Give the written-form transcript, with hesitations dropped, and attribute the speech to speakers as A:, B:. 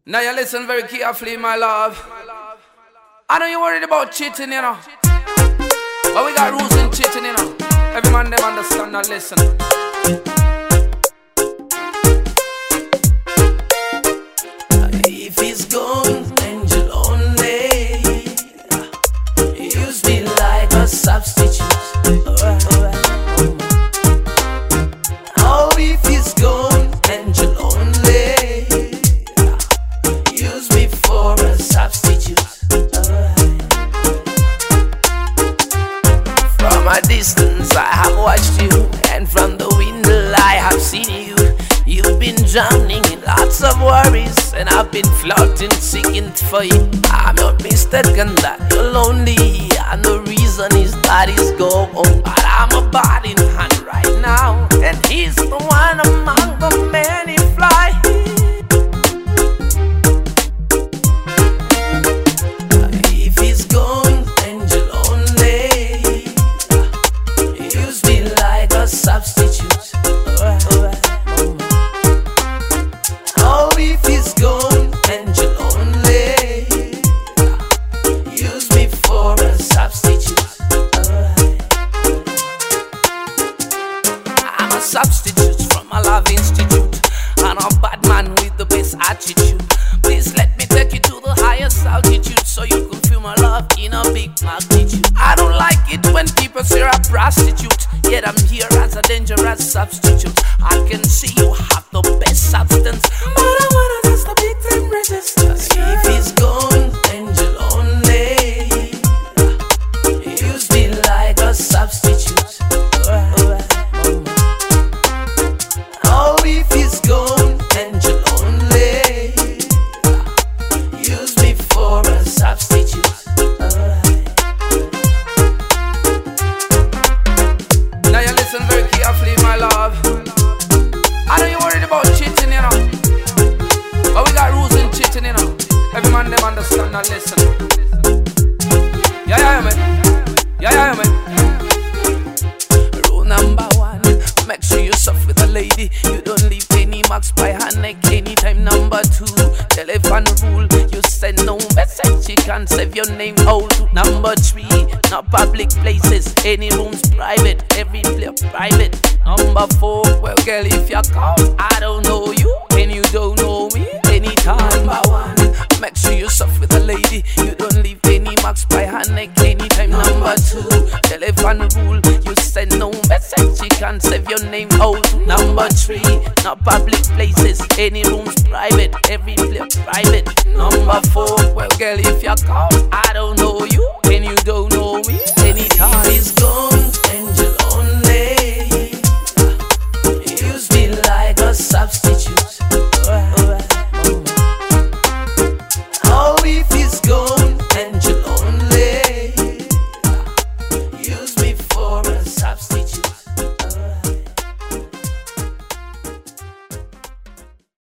A: Now you listen very carefully, my love. I know you're worried about cheating, you know, but we got rules in cheating, you know. Every man them understand and listen.
B: If it's going, angel only, use me like a substitute. Oh, if it's going, angel only, use me for a substitute. From a distance I have watched you, and from the window I have seen you. You've been drowning in lots of worries, and I've been floating, seeking for you. I'm not mistaken that you're lonely, and the reason is that he's gone. But I'm a bird in hand right now, and he's the one among the many fly. If he's gone, angel only, use me like a substitute. If he's gone, angel only, use me for a substitute. I'm a substitute from a love institute, and a bad man with the best attitude. Please let me take you to the highest altitude, so you can feel my love in a big magnitude. I don't like it when people say I'm a prostitute, yet I'm here as a dangerous substitute. I can see you have the best substance, but I wanna test the big time resistance. If he's gone, angel only, use me like a substitute. Oh, if he's gone, angel only, use me for a substitute.
A: Now you listen very carefully, my love. I know you're worried about cheating, you know, but we got rules in cheating, you know. Every man them understand and listen. Yeah, man. Yeah, man.
B: Rule number 1, make sure you soft with a lady. You don't leave any marks by her neck anytime. Number 2, telephone rule, you send no message, you can't save your name out. Number 3, not public places, any rooms private, every place private. Number 4, well girl, if you call, I don't know you, and you don't know me anytime. Number 1, make sure you soft with a lady. You don't leave any marks by her neck anytime. Number 2, telephone rule, you send no message, you can't save your name out. Number 3, not public places, any rooms private, every place private. Number 4, well girl, if you call, I